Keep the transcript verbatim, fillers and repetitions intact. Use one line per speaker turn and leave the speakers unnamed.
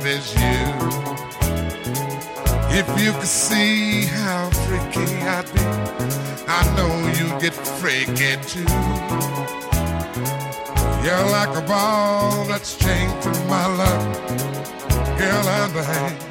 as you. If you could see how freaky I'd be, I know you'd get freaky too. You're like a ball that's chained to my love. Girl, I'm the hand